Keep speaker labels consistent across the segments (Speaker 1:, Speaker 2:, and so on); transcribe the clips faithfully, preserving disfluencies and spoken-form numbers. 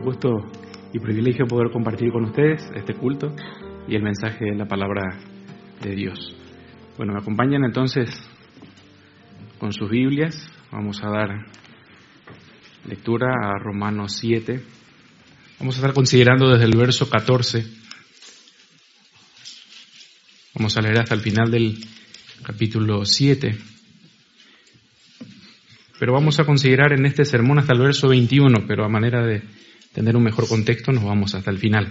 Speaker 1: gusto y privilegio poder compartir con ustedes este culto y el mensaje de la palabra de Dios. Bueno, me acompañan entonces con sus Biblias. Vamos a dar lectura a Romanos siete. Vamos a estar considerando desde el verso catorce. Vamos a leer hasta el final del capítulo siete. Pero vamos a considerar en este sermón hasta el verso veintiuno, pero a manera de tener un mejor contexto nos vamos hasta el final.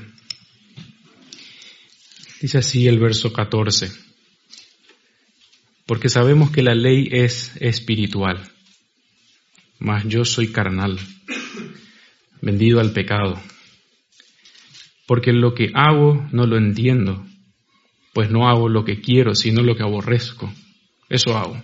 Speaker 1: Dice así el verso catorce. Porque sabemos que la ley es espiritual, mas yo soy carnal, vendido al pecado. Porque lo que hago no lo entiendo, pues no hago lo que quiero, sino lo que aborrezco. Eso hago.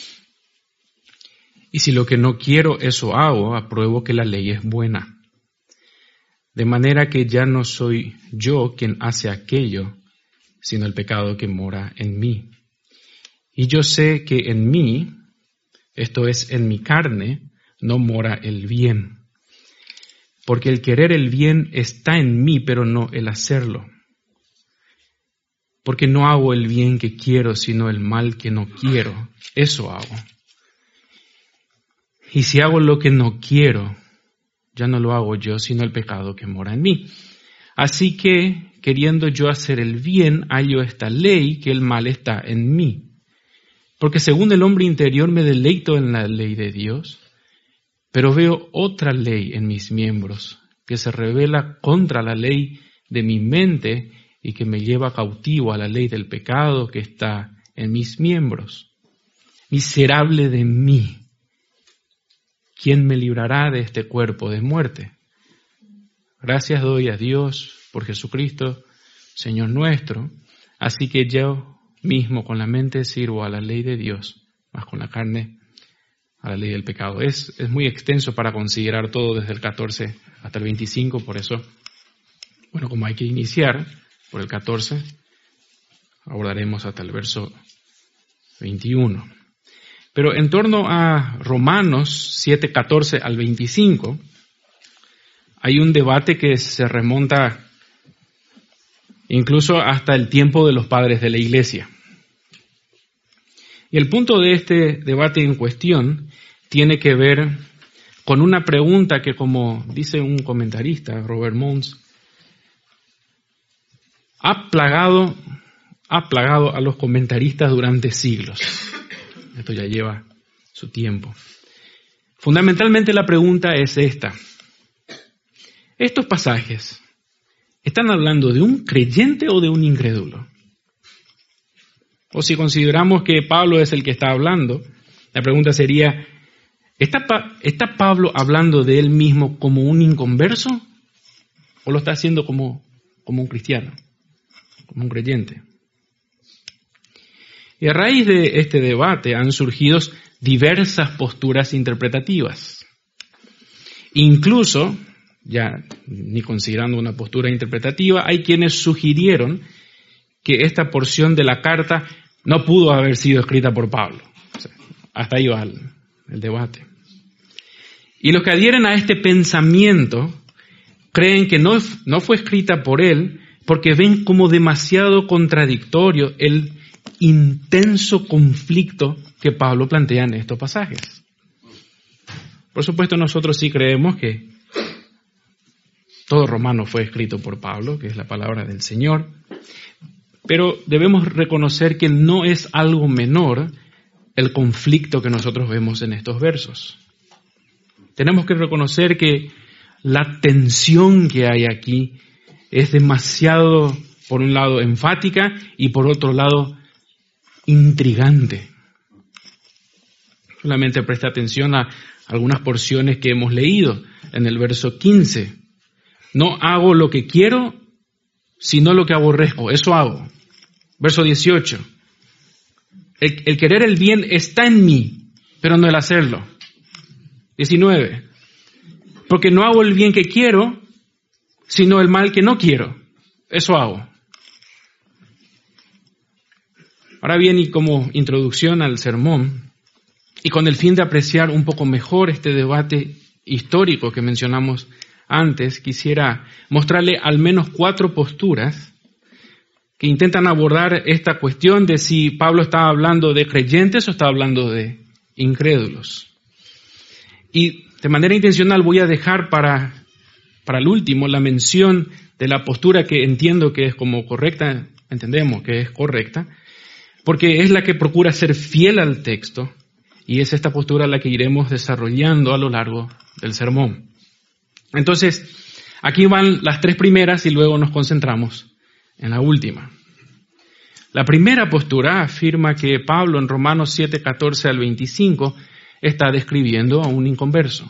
Speaker 1: Y si lo que no quiero, eso hago, apruebo que la ley es buena. De manera que ya no soy yo quien hace aquello, sino el pecado que mora en mí. Y yo sé que en mí, esto es, en mi carne, no mora el bien. Porque el querer el bien está en mí, pero no el hacerlo. Porque no hago el bien que quiero, sino el mal que no quiero. Eso hago. Y si hago lo que no quiero, ya no lo hago yo, sino el pecado que mora en mí. Así que, queriendo yo hacer el bien, hallo esta ley, que el mal está en mí. Porque según el hombre interior me deleito en la ley de Dios, pero veo otra ley en mis miembros, que se revela contra la ley de mi mente y que me lleva cautivo a la ley del pecado que está en mis miembros. Miserable de mí. ¿Quién me librará de este cuerpo de muerte? Gracias doy a Dios por Jesucristo, Señor nuestro. Así que yo mismo con la mente sirvo a la ley de Dios, más con la carne a la ley del pecado. Es, es muy extenso para considerar todo desde el catorce hasta el veinticinco, por eso, bueno, como hay que iniciar por el catorce, abordaremos hasta el verso veintiuno. Pero en torno a Romanos siete, catorce al veinticinco, hay un debate que se remonta incluso hasta el tiempo de los padres de la Iglesia. Y el punto de este debate en cuestión tiene que ver con una pregunta que, como dice un comentarista, Robert Mons, ha plagado, ha plagado a los comentaristas durante siglos. Esto ya lleva su tiempo. Fundamentalmente la pregunta es esta. ¿Estos pasajes están hablando de un creyente o de un incrédulo? O si consideramos que Pablo es el que está hablando, la pregunta sería, ¿está, pa- ¿está Pablo hablando de él mismo como un inconverso? ¿O lo está haciendo como, como un cristiano, como un creyente? Y a raíz de este debate han surgido diversas posturas interpretativas. Incluso, ya ni considerando una postura interpretativa, hay quienes sugirieron que esta porción de la carta no pudo haber sido escrita por Pablo. O sea, hasta ahí va el, el debate. Y los que adhieren a este pensamiento creen que no, no fue escrita por él porque ven como demasiado contradictorio el intenso conflicto que Pablo plantea en estos pasajes. Por supuesto, nosotros sí creemos que todo Romano fue escrito por Pablo, que es la palabra del Señor, pero debemos reconocer que no es algo menor el conflicto que nosotros vemos en estos versos. Tenemos que reconocer que la tensión que hay aquí es demasiado, por un lado, enfática y por otro lado, intrigante. Solamente presta atención a algunas porciones que hemos leído en el verso quince. No hago lo que quiero, sino lo que aborrezco. Eso hago. Verso dieciocho. El, el querer el bien está en mí, pero no el hacerlo. diecinueve. Porque no hago el bien que quiero, sino el mal que no quiero. Eso hago. Ahora bien, y como introducción al sermón, y con el fin de apreciar un poco mejor este debate histórico que mencionamos antes, quisiera mostrarle al menos cuatro posturas que intentan abordar esta cuestión de si Pablo estaba hablando de creyentes o estaba hablando de incrédulos. Y de manera intencional voy a dejar para, para el último la mención de la postura que entiendo que es como correcta, entendemos que es correcta, porque es la que procura ser fiel al texto y es esta postura la que iremos desarrollando a lo largo del sermón. Entonces, aquí van las tres primeras y luego nos concentramos en la última. La primera postura afirma que Pablo en Romanos siete, catorce al veinticinco está describiendo a un inconverso.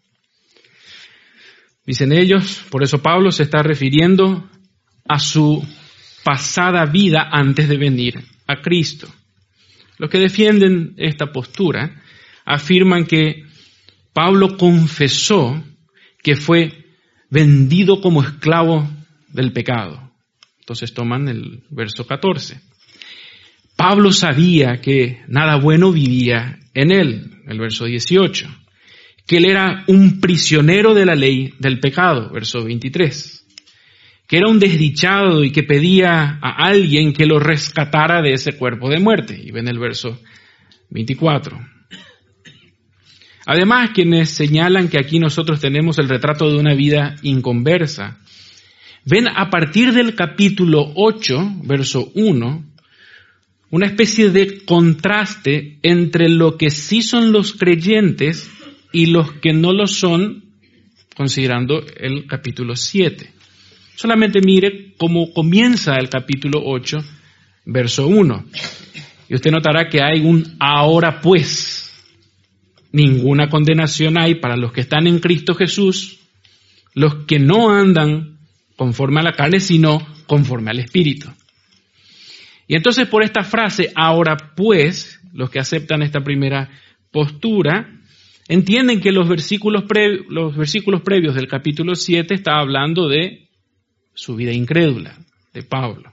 Speaker 1: Dicen ellos, por eso Pablo se está refiriendo a su pasada vida antes de venir a Cristo. Los que defienden esta postura afirman que Pablo confesó que fue vendido como esclavo del pecado. Entonces toman el verso catorce. Pablo sabía que nada bueno vivía en él, el verso dieciocho. Que él era un prisionero de la ley del pecado, verso veintitrés. Que era un desdichado y que pedía a alguien que lo rescatara de ese cuerpo de muerte. Y ven el verso veinticuatro. Además, quienes señalan que aquí nosotros tenemos el retrato de una vida inconversa, ven a partir del capítulo ocho, verso uno, una especie de contraste entre lo que sí son los creyentes y los que no lo son, considerando el capítulo siete. Solamente mire cómo comienza el capítulo ocho, verso uno. Y usted notará que hay un ahora pues. Ninguna condenación hay para los que están en Cristo Jesús, los que no andan conforme a la carne, sino conforme al Espíritu. Y entonces por esta frase, ahora pues, los que aceptan esta primera postura, entienden que los versículos, pre, los versículos previos del capítulo siete está hablando de su vida incrédula, de Pablo.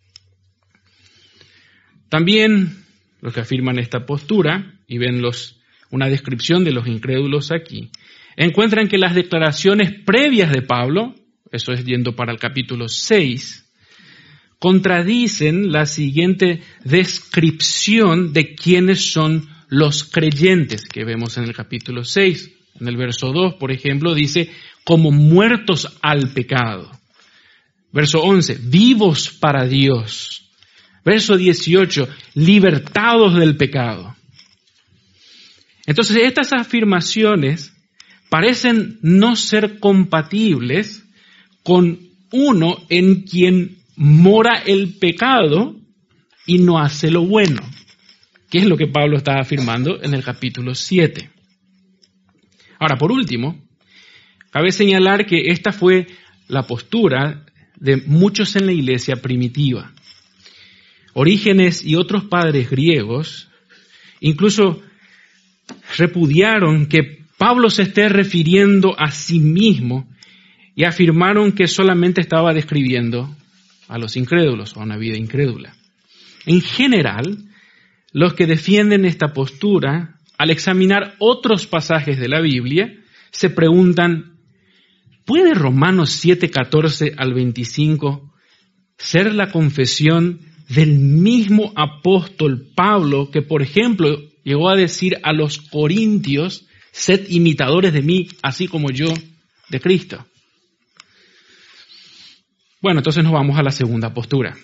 Speaker 1: También los que afirman esta postura, y ven los una descripción de los incrédulos aquí, encuentran que las declaraciones previas de Pablo, eso es yendo para el capítulo seis, contradicen la siguiente descripción de quiénes son los creyentes que vemos en el capítulo seis. En el verso dos, por ejemplo, dice, como muertos al pecado. Verso once, vivos para Dios. Verso dieciocho, libertados del pecado. Entonces, estas afirmaciones parecen no ser compatibles con uno en quien mora el pecado y no hace lo bueno, que es lo que Pablo está afirmando en el capítulo siete. Ahora, por último, cabe señalar que esta fue la postura de muchos en la iglesia primitiva. Orígenes y otros padres griegos incluso repudiaron que Pablo se esté refiriendo a sí mismo y afirmaron que solamente estaba describiendo a los incrédulos, a una vida incrédula. En general, los que defienden esta postura, al examinar otros pasajes de la Biblia, se preguntan, ¿puede Romanos siete, catorce al veinticinco ser la confesión del mismo apóstol Pablo que, por ejemplo, llegó a decir a los corintios, sed imitadores de mí, así como yo de Cristo? Bueno, entonces nos vamos a la segunda postura.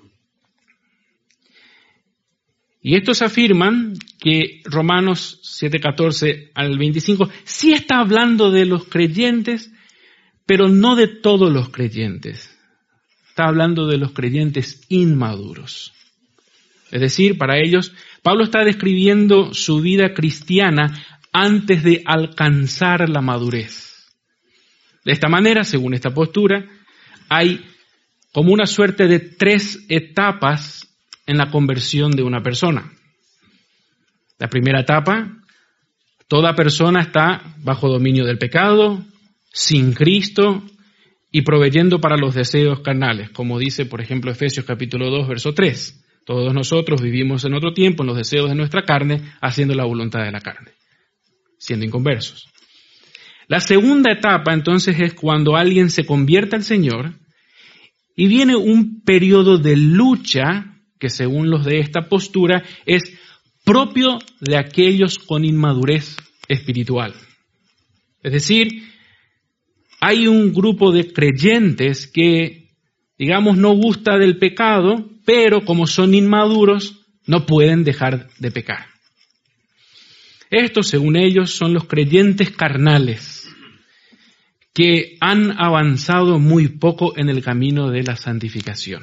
Speaker 1: Y estos afirman que Romanos siete, catorce al veinticinco sí está hablando de los creyentes, pero no de todos los creyentes. Está hablando de los creyentes inmaduros. Es decir, para ellos, Pablo está describiendo su vida cristiana antes de alcanzar la madurez. De esta manera, según esta postura, hay como una suerte de tres etapas en la conversión de una persona. La primera etapa, toda persona está bajo dominio del pecado, sin Cristo y proveyendo para los deseos carnales, como dice, por ejemplo, Efesios capítulo dos, verso tres. Todos nosotros vivimos en otro tiempo en los deseos de nuestra carne, haciendo la voluntad de la carne, siendo inconversos. La segunda etapa entonces es cuando alguien se convierte al Señor y viene un periodo de lucha que según los de esta postura es propio de aquellos con inmadurez espiritual. Es decir, hay un grupo de creyentes que, digamos, no gusta del pecado, pero como son inmaduros, no pueden dejar de pecar. Estos, según ellos, son los creyentes carnales, que han avanzado muy poco en el camino de la santificación.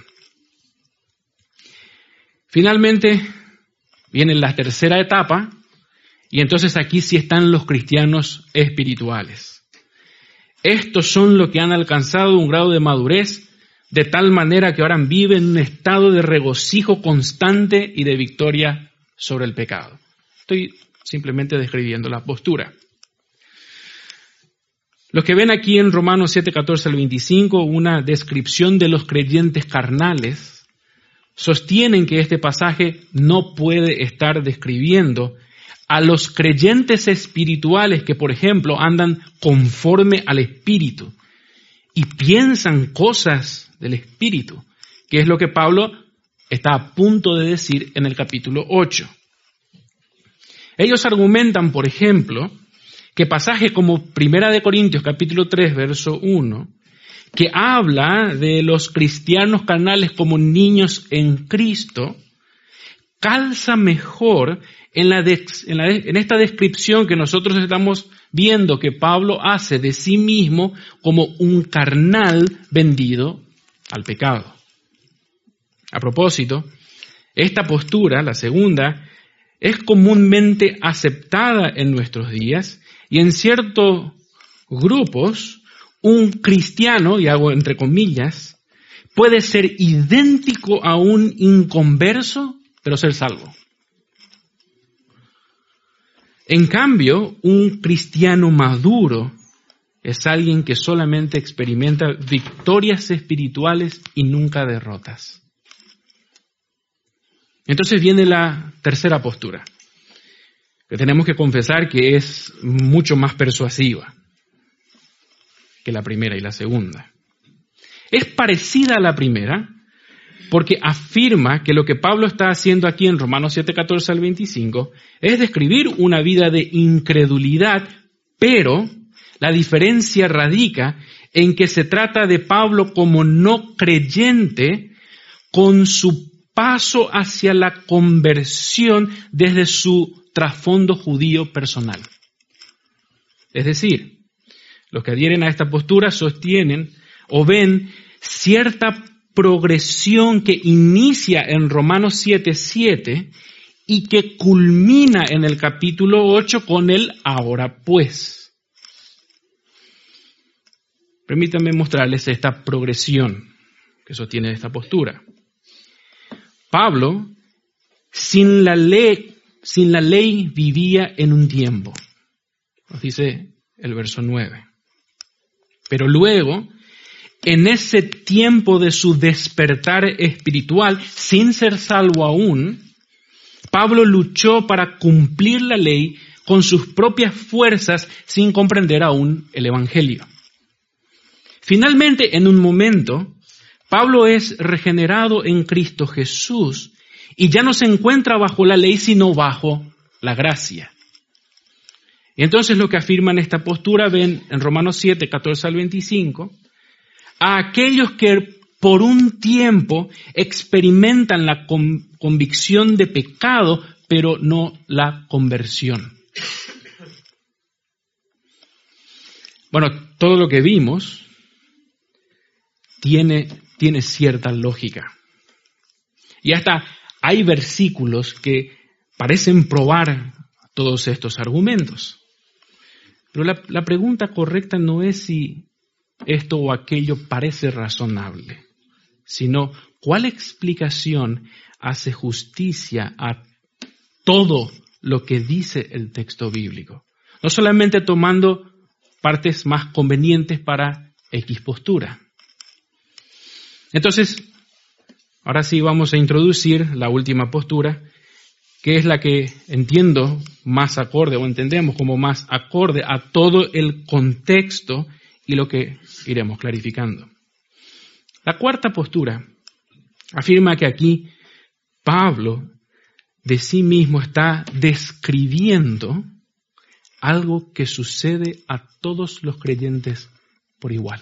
Speaker 1: Finalmente, viene la tercera etapa, y entonces aquí sí están los cristianos espirituales. Estos son los que han alcanzado un grado de madurez, de tal manera que ahora viven en un estado de regocijo constante y de victoria sobre el pecado. Estoy simplemente describiendo la postura. Los que ven aquí en Romanos siete, catorce al veinticinco una descripción de los creyentes carnales, sostienen que este pasaje no puede estar describiendo a los creyentes espirituales que, por ejemplo, andan conforme al Espíritu y piensan cosas del Espíritu, que es lo que Pablo está a punto de decir en el capítulo ocho. Ellos argumentan, por ejemplo, que pasajes como Primera de Corintios, capítulo tres, verso uno, que habla de los cristianos carnales como niños en Cristo, calza mejor en, la de, en, la, en esta descripción que nosotros estamos viendo que Pablo hace de sí mismo como un carnal vendido al pecado. A propósito, esta postura, la segunda, es comúnmente aceptada en nuestros días y en ciertos grupos un cristiano, y hago entre comillas, puede ser idéntico a un inconverso, pero ser salvo. En cambio, un cristiano maduro es alguien que solamente experimenta victorias espirituales y nunca derrotas. Entonces viene la tercera postura, que tenemos que confesar que es mucho más persuasiva que la primera y la segunda. Es parecida a la primera porque afirma que lo que Pablo está haciendo aquí en Romanos siete, catorce al veinticinco es describir una vida de incredulidad, pero la diferencia radica en que se trata de Pablo como no creyente con su paso hacia la conversión desde su trasfondo judío personal. Es decir, los que adhieren a esta postura sostienen o ven cierta progresión que inicia en Romanos siete, siete y que culmina en el capítulo ocho con el ahora pues. Permítanme mostrarles esta progresión que sostiene esta postura. Pablo, sin la ley, sin la ley vivía en un tiempo, nos dice el verso nueve. Pero luego, en ese tiempo de su despertar espiritual, sin ser salvo aún, Pablo luchó para cumplir la ley con sus propias fuerzas sin comprender aún el Evangelio. Finalmente, en un momento, Pablo es regenerado en Cristo Jesús y ya no se encuentra bajo la ley, sino bajo la gracia. Y entonces lo que afirman esta postura, ven en Romanos siete, catorce al veinticinco, a aquellos que por un tiempo experimentan la con, convicción de pecado, pero no la conversión. Bueno, todo lo que vimos tiene, tiene cierta lógica. Y hasta hay versículos que parecen probar todos estos argumentos. Pero la, la pregunta correcta no es si esto o aquello parece razonable, sino cuál explicación hace justicia a todo lo que dice el texto bíblico. No solamente tomando partes más convenientes para X postura. Entonces, ahora sí vamos a introducir la última postura, que es la que entiendo más acorde o entendemos como más acorde a todo el contexto y lo que iremos clarificando. La cuarta postura afirma que aquí Pablo de sí mismo está describiendo algo que sucede a todos los creyentes por igual.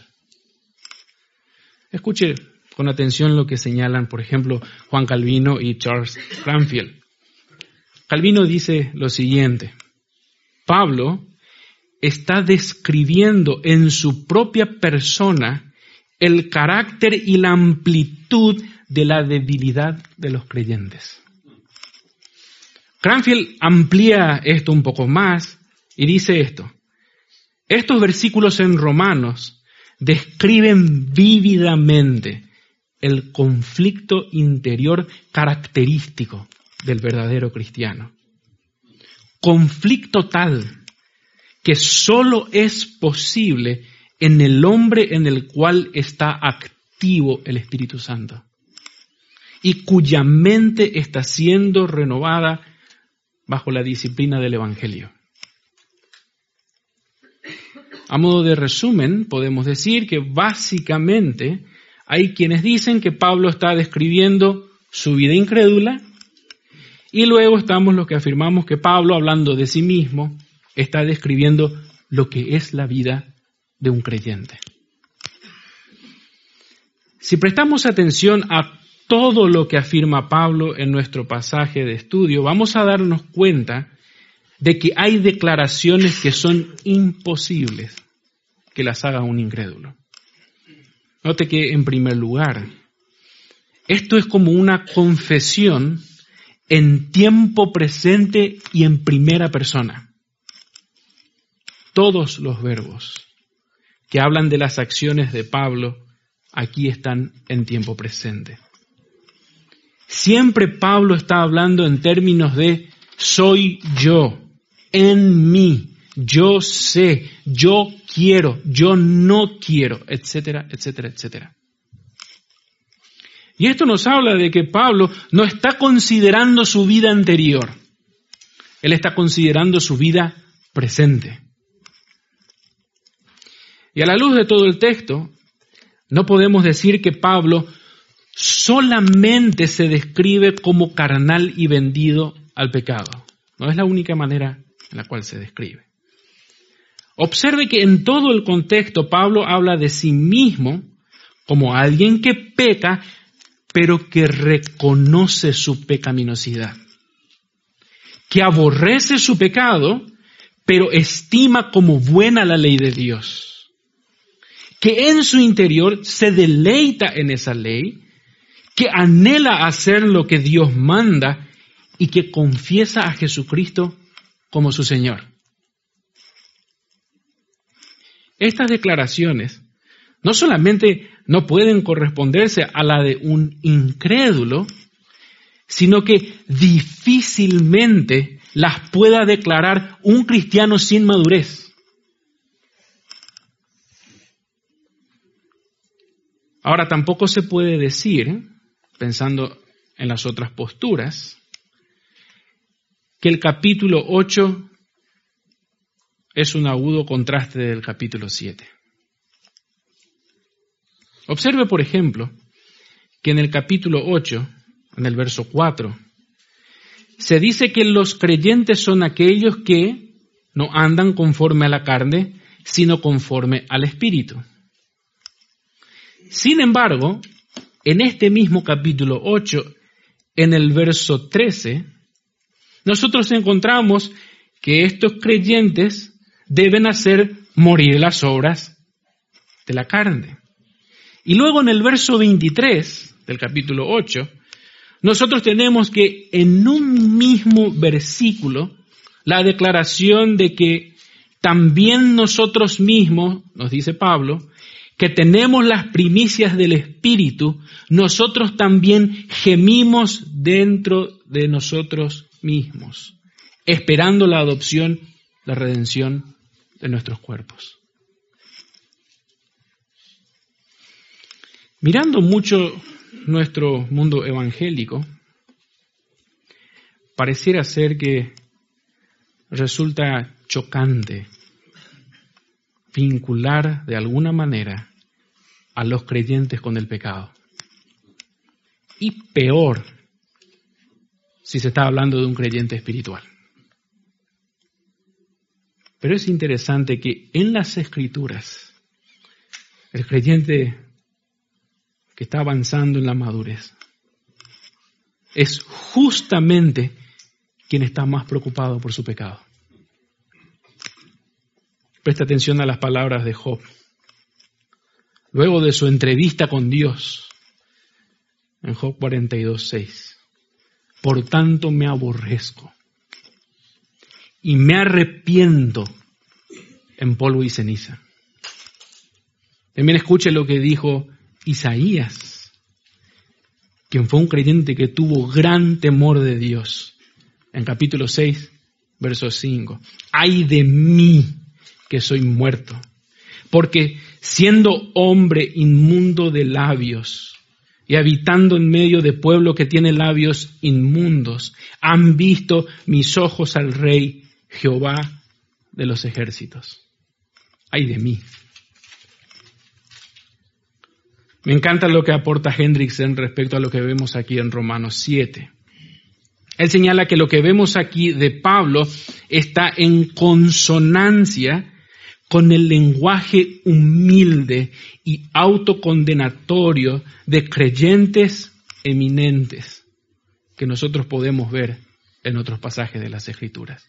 Speaker 1: Escuche con atención lo que señalan, por ejemplo, Juan Calvino y Charles Cranfield. Calvino dice lo siguiente: Pablo está describiendo en su propia persona el carácter y la amplitud de la debilidad de los creyentes. Cranfield amplía esto un poco más y dice esto: estos versículos en Romanos describen vívidamente el conflicto interior característico del verdadero cristiano. Conflicto tal que solo es posible en el hombre en el cual está activo el Espíritu Santo y cuya mente está siendo renovada bajo la disciplina del Evangelio. A modo de resumen, podemos decir que básicamente hay quienes dicen que Pablo está describiendo su vida incrédula y luego estamos los que afirmamos que Pablo, hablando de sí mismo, está describiendo lo que es la vida de un creyente. Si prestamos atención a todo lo que afirma Pablo en nuestro pasaje de estudio, vamos a darnos cuenta de que hay declaraciones que son imposibles que las haga un incrédulo. Note que, en primer lugar, esto es como una confesión en tiempo presente y en primera persona. Todos los verbos que hablan de las acciones de Pablo aquí están en tiempo presente. Siempre Pablo está hablando en términos de soy yo, en mí, yo sé, yo quiero, yo no quiero, etcétera, etcétera, etcétera. Y esto nos habla de que Pablo no está considerando su vida anterior, él está considerando su vida presente. Y a la luz de todo el texto, no podemos decir que Pablo solamente se describe como carnal y vendido al pecado. No es la única manera en la cual se describe. Observe que en todo el contexto Pablo habla de sí mismo como alguien que peca, pero que reconoce su pecaminosidad, que aborrece su pecado, pero estima como buena la ley de Dios, que en su interior se deleita en esa ley, que anhela hacer lo que Dios manda y que confiesa a Jesucristo como su Señor. Estas declaraciones no solamente no pueden corresponderse a la de un incrédulo, sino que difícilmente las pueda declarar un cristiano sin madurez. Ahora, tampoco se puede decir, pensando en las otras posturas, que el capítulo ocho es un agudo contraste del capítulo siete. Observe, por ejemplo, que en el capítulo ocho, en el verso cuatro, se dice que los creyentes son aquellos que no andan conforme a la carne, sino conforme al Espíritu. Sin embargo, en este mismo capítulo ocho, en el verso trece, nosotros encontramos que estos creyentes deben hacer morir las obras de la carne. Y luego en el verso veintitrés del capítulo ocho, nosotros tenemos que en un mismo versículo la declaración de que también nosotros mismos, nos dice Pablo, que tenemos las primicias del Espíritu, nosotros también gemimos dentro de nosotros mismos, esperando la adopción, la redención de nuestros cuerpos. Mirando mucho nuestro mundo evangélico, pareciera ser que resulta chocante vincular de alguna manera a los creyentes con el pecado. Y peor si se está hablando de un creyente espiritual. Pero es interesante que en las Escrituras, el creyente que está avanzando en la madurez es justamente quien está más preocupado por su pecado. Presta atención a las palabras de Job. Luego de su entrevista con Dios, en Job cuarenta y dos, seis. Por tanto me aborrezco y me arrepiento en polvo y ceniza. También escuche lo que dijo Isaías, quien fue un creyente que tuvo gran temor de Dios. En capítulo seis, verso cinco. Ay de mí que soy muerto, porque siendo hombre inmundo de labios y habitando en medio de pueblo que tiene labios inmundos, han visto mis ojos al Rey Jehová de los ejércitos. Ay de mí. Me encanta lo que aporta Hendrickson respecto a lo que vemos aquí en Romanos siete. Él señala que lo que vemos aquí de Pablo está en consonancia con el lenguaje humilde y autocondenatorio de creyentes eminentes que nosotros podemos ver en otros pasajes de las Escrituras.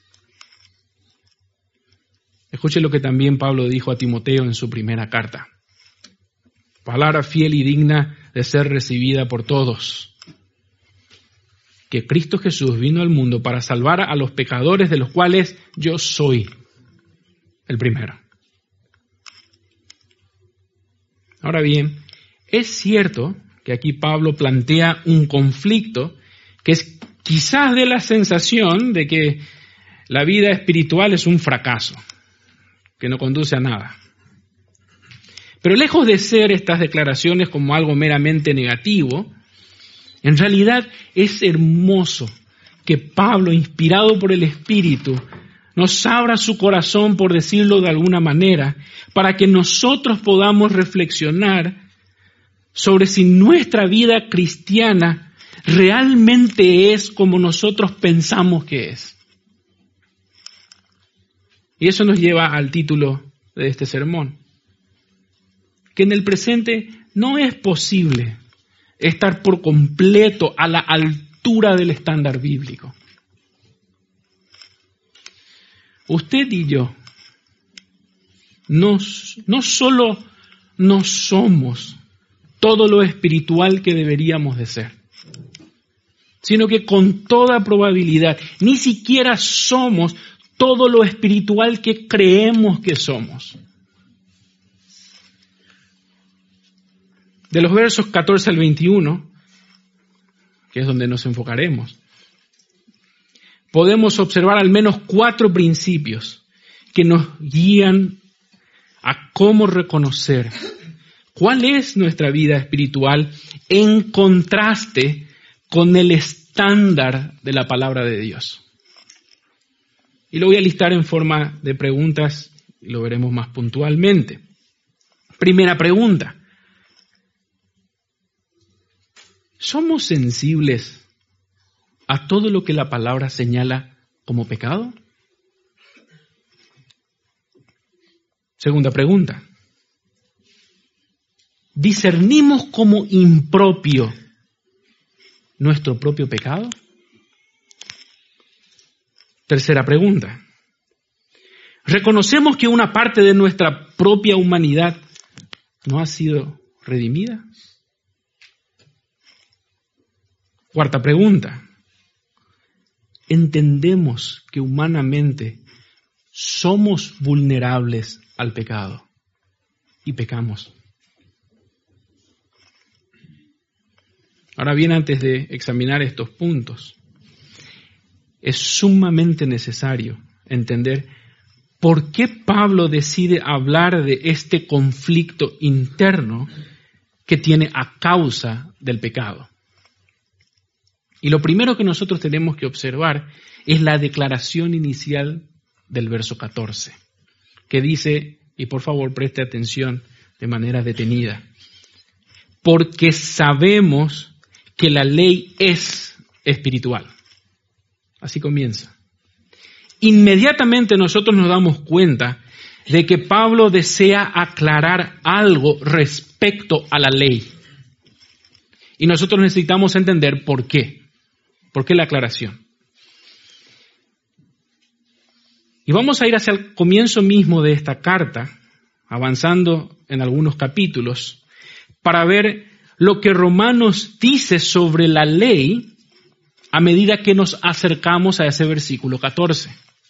Speaker 1: Escuche lo que también Pablo dijo a Timoteo en su primera carta. Palabra fiel y digna de ser recibida por todos. Que Cristo Jesús vino al mundo para salvar a los pecadores, de los cuales yo soy el primero. Ahora bien, es cierto que aquí Pablo plantea un conflicto que es quizás de la sensación de que la vida espiritual es un fracaso, que no conduce a nada. Pero lejos de ser estas declaraciones como algo meramente negativo, en realidad es hermoso que Pablo, inspirado por el Espíritu, nos abra su corazón, por decirlo de alguna manera, para que nosotros podamos reflexionar sobre si nuestra vida cristiana realmente es como nosotros pensamos que es. Y eso nos lleva al título de este sermón, que en el presente no es posible estar por completo a la altura del estándar bíblico. Usted y yo no, no solo no somos todo lo espiritual que deberíamos de ser, sino que con toda probabilidad ni siquiera somos todo lo espiritual que creemos que somos. De los versos catorce al veintiuno, que es donde nos enfocaremos, podemos observar al menos cuatro principios que nos guían a cómo reconocer cuál es nuestra vida espiritual en contraste con el estándar de la palabra de Dios. Y lo voy a listar en forma de preguntas y lo veremos más puntualmente. Primera pregunta. ¿Somos sensibles a todo lo que la palabra señala como pecado? Segunda pregunta. ¿Discernimos como impropio nuestro propio pecado? Tercera pregunta. ¿Reconocemos que una parte de nuestra propia humanidad no ha sido redimida? Cuarta pregunta. ¿Entendemos que humanamente somos vulnerables al pecado y pecamos? Ahora bien, antes de examinar estos puntos, es sumamente necesario entender por qué Pablo decide hablar de este conflicto interno que tiene a causa del pecado. Y lo primero que nosotros tenemos que observar es la declaración inicial del verso catorce, que dice, y por favor preste atención de manera detenida, porque sabemos que la ley es espiritual. Así comienza. Inmediatamente nosotros nos damos cuenta de que Pablo desea aclarar algo respecto a la ley. Y nosotros necesitamos entender por qué. ¿Por qué la aclaración? Y vamos a ir hacia el comienzo mismo de esta carta, avanzando en algunos capítulos, para ver lo que Romanos dice sobre la ley a medida que nos acercamos a ese versículo catorce.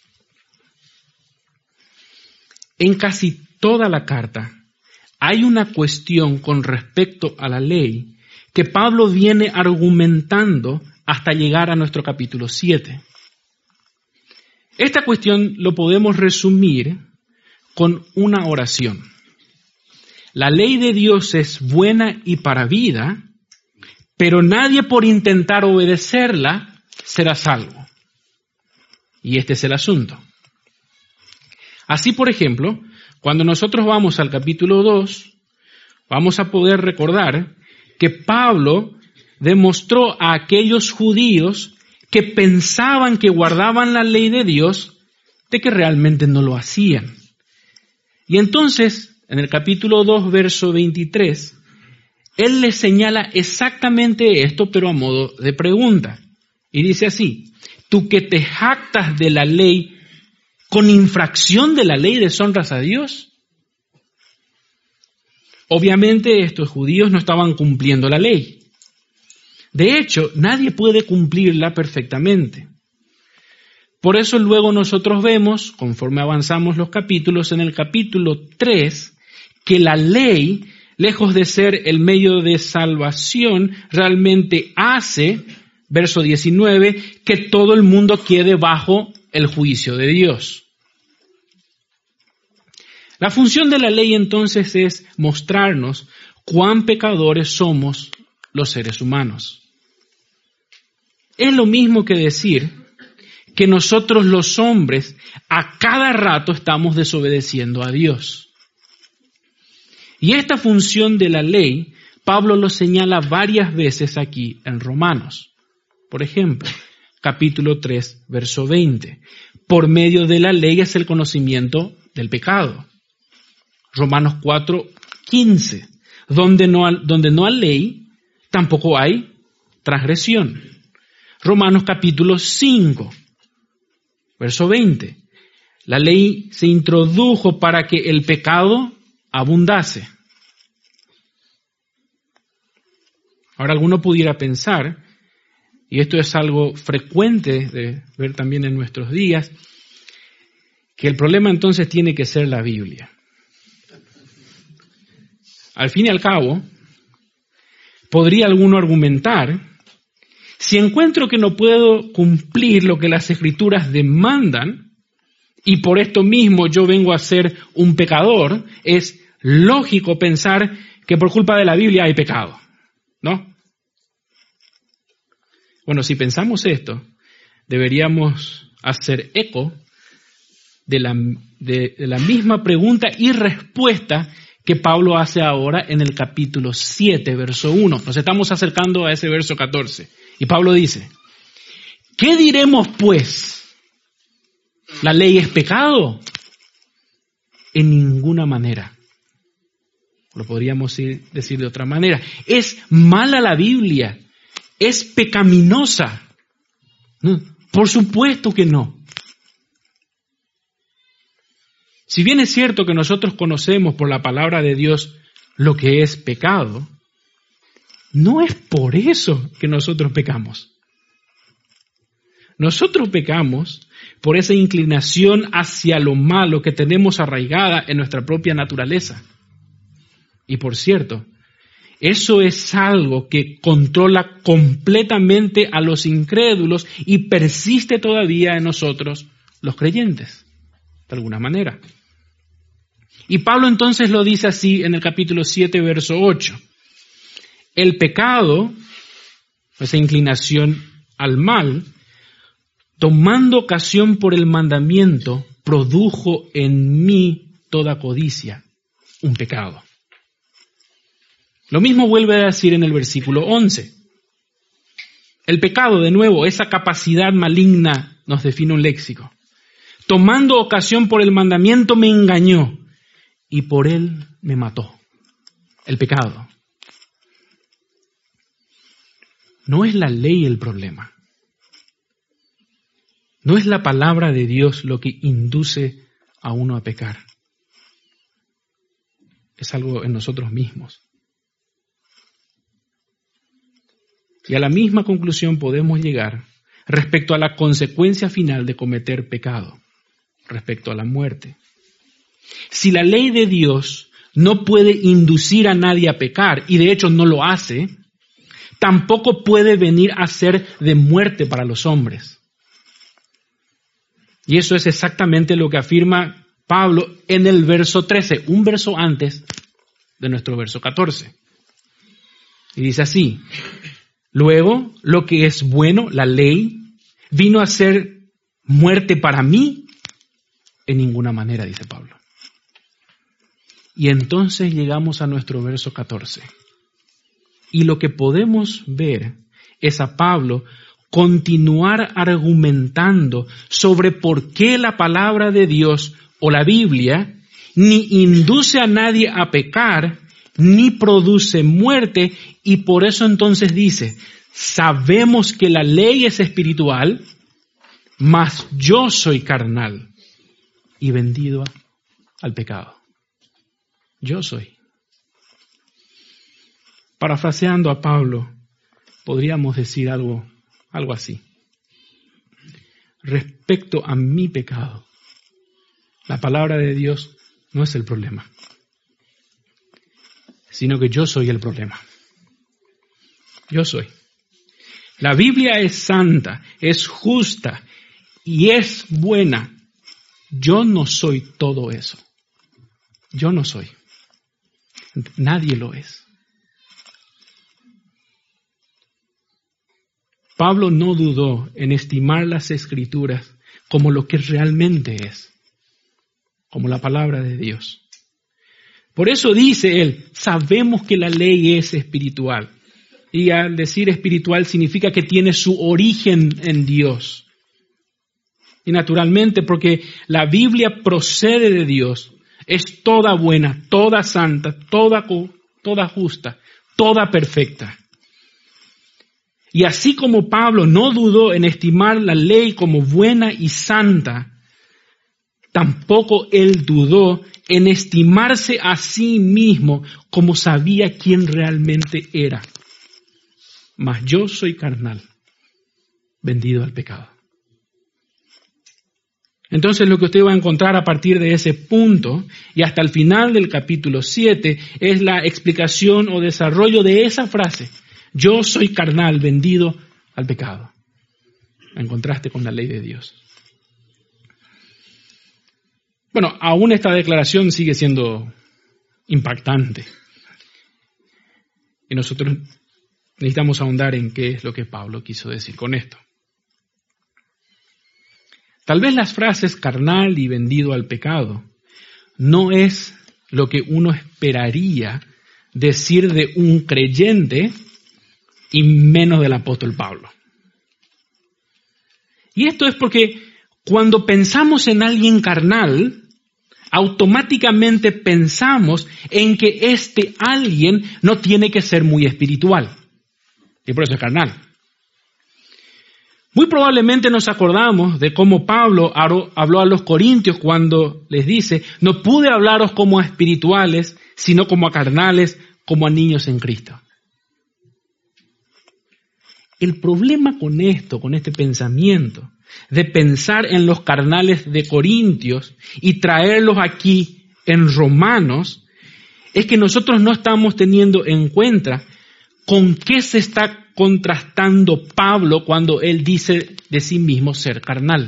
Speaker 1: En casi toda la carta hay una cuestión con respecto a la ley que Pablo viene argumentando hasta llegar a nuestro capítulo siete. Esta cuestión lo podemos resumir con una oración. La ley de Dios es buena y para vida, pero nadie por intentar obedecerla será salvo. Y este es el asunto. Así, por ejemplo, cuando nosotros vamos al capítulo dos, vamos a poder recordar que Pablo demostró a aquellos judíos que pensaban que guardaban la ley de Dios, de que realmente no lo hacían. Y entonces, en el capítulo dos, verso veintitrés, él les señala exactamente esto, pero a modo de pregunta. Y dice así, tú que te jactas de la ley, ¿con infracción de la ley deshonras a Dios? Obviamente estos judíos no estaban cumpliendo la ley. De hecho, nadie puede cumplirla perfectamente. Por eso luego nosotros vemos, conforme avanzamos los capítulos, en el capítulo tres, que la ley, lejos de ser el medio de salvación, realmente hace, verso diecinueve, que todo el mundo quede bajo el juicio de Dios. La función de la ley entonces es mostrarnos cuán pecadores somos los seres humanos. Es lo mismo que decir que nosotros los hombres a cada rato estamos desobedeciendo a Dios. Y esta función de la ley, Pablo lo señala varias veces aquí en Romanos. Por ejemplo, capítulo tres, verso veinte. Por medio de la ley es el conocimiento del pecado. Romanos cuatro, quince. Donde no, donde no hay ley, tampoco hay transgresión. Romanos capítulo cinco, verso veinte. La ley se introdujo para que el pecado abundase. Ahora alguno pudiera pensar, y esto es algo frecuente de ver también en nuestros días, que el problema entonces tiene que ser la Biblia. Al fin y al cabo, podría alguno argumentar, si encuentro que no puedo cumplir lo que las Escrituras demandan, y por esto mismo yo vengo a ser un pecador, es lógico pensar que por culpa de la Biblia hay pecado, ¿no? Bueno, si pensamos esto, deberíamos hacer eco de la, de, de la misma pregunta y respuesta que Pablo hace ahora en el capítulo siete, verso uno. Nos estamos acercando a ese verso catorce. Y Pablo dice, ¿qué diremos pues? ¿La ley es pecado? En ninguna manera. Lo podríamos decir de otra manera. ¿Es mala la Biblia? ¿Es pecaminosa? No, por supuesto que no. Si bien es cierto que nosotros conocemos por la palabra de Dios lo que es pecado, no es por eso que nosotros pecamos. Nosotros pecamos por esa inclinación hacia lo malo que tenemos arraigada en nuestra propia naturaleza. Y por cierto, eso es algo que controla completamente a los incrédulos y persiste todavía en nosotros, los creyentes, de alguna manera. Y Pablo entonces lo dice así en el capítulo siete, verso ocho. El pecado, esa inclinación al mal, tomando ocasión por el mandamiento, produjo en mí toda codicia, un pecado. Lo mismo vuelve a decir en el versículo once. El pecado, de nuevo, esa capacidad maligna, nos define un léxico. Tomando ocasión por el mandamiento me engañó y por él me mató. El pecado. No es la ley el problema. No es la palabra de Dios lo que induce a uno a pecar. Es algo en nosotros mismos. Y a la misma conclusión podemos llegar respecto a la consecuencia final de cometer pecado, respecto a la muerte. Si la ley de Dios no puede inducir a nadie a pecar, y de hecho no lo hace, tampoco puede venir a ser de muerte para los hombres. Y eso es exactamente lo que afirma Pablo en el verso trece, un verso antes de nuestro verso catorce. Y dice así: luego, lo que es bueno, la ley, vino a ser muerte para mí, en ninguna manera, dice Pablo. Y entonces llegamos a nuestro verso catorce. Y lo que podemos ver es a Pablo continuar argumentando sobre por qué la palabra de Dios o la Biblia ni induce a nadie a pecar, ni produce muerte, y por eso entonces dice, sabemos que la ley es espiritual, mas yo soy carnal y vendido al pecado. Yo soy. Parafraseando a Pablo, podríamos decir algo, algo así. Respecto a mi pecado, la palabra de Dios no es el problema, sino que yo soy el problema. Yo soy. La Biblia es santa, es justa y es buena. Yo no soy todo eso. Yo no soy. Nadie lo es. Pablo no dudó en estimar las Escrituras como lo que realmente es, como la palabra de Dios. Por eso dice él, sabemos que la ley es espiritual. Y al decir espiritual significa que tiene su origen en Dios. Y naturalmente, porque la Biblia procede de Dios, es toda buena, toda santa, toda, toda justa, toda perfecta. Y así como Pablo no dudó en estimar la ley como buena y santa, tampoco él dudó en estimarse a sí mismo como sabía quién realmente era. Mas yo soy carnal, vendido al pecado. Entonces lo que usted va a encontrar a partir de ese punto y hasta el final del capítulo siete es la explicación o desarrollo de esa frase. Yo soy carnal, vendido al pecado. En contraste con la ley de Dios. Bueno, aún esta declaración sigue siendo impactante. Y nosotros necesitamos ahondar en qué es lo que Pablo quiso decir con esto. Tal vez las frases carnal y vendido al pecado no es lo que uno esperaría decir de un creyente y menos del apóstol Pablo. Y esto es porque cuando pensamos en alguien carnal, automáticamente pensamos en que este alguien no tiene que ser muy espiritual. Y por eso es carnal. Muy probablemente nos acordamos de cómo Pablo habló a los corintios cuando les dice, no pude hablaros como a espirituales, sino como a carnales, como a niños en Cristo. El problema con esto, con este pensamiento, de pensar en los carnales de Corintios y traerlos aquí en Romanos, es que nosotros no estamos teniendo en cuenta con qué se está contrastando Pablo cuando él dice de sí mismo ser carnal.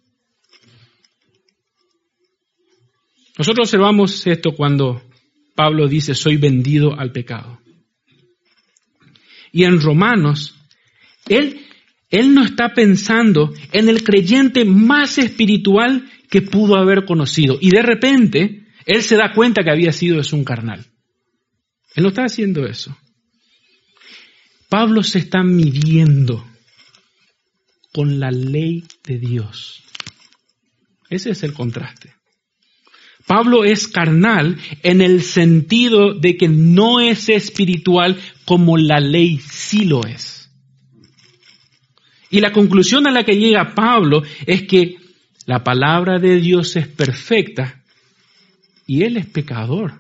Speaker 1: Nosotros observamos esto cuando Pablo dice soy vendido al pecado. Y en Romanos, él Él no está pensando en el creyente más espiritual que pudo haber conocido. Y de repente, él se da cuenta que había sido es un carnal. Él no está haciendo eso. Pablo se está midiendo con la ley de Dios. Ese es el contraste. Pablo es carnal en el sentido de que no es espiritual como la ley sí lo es. Y la conclusión a la que llega Pablo es que la palabra de Dios es perfecta y él es pecador.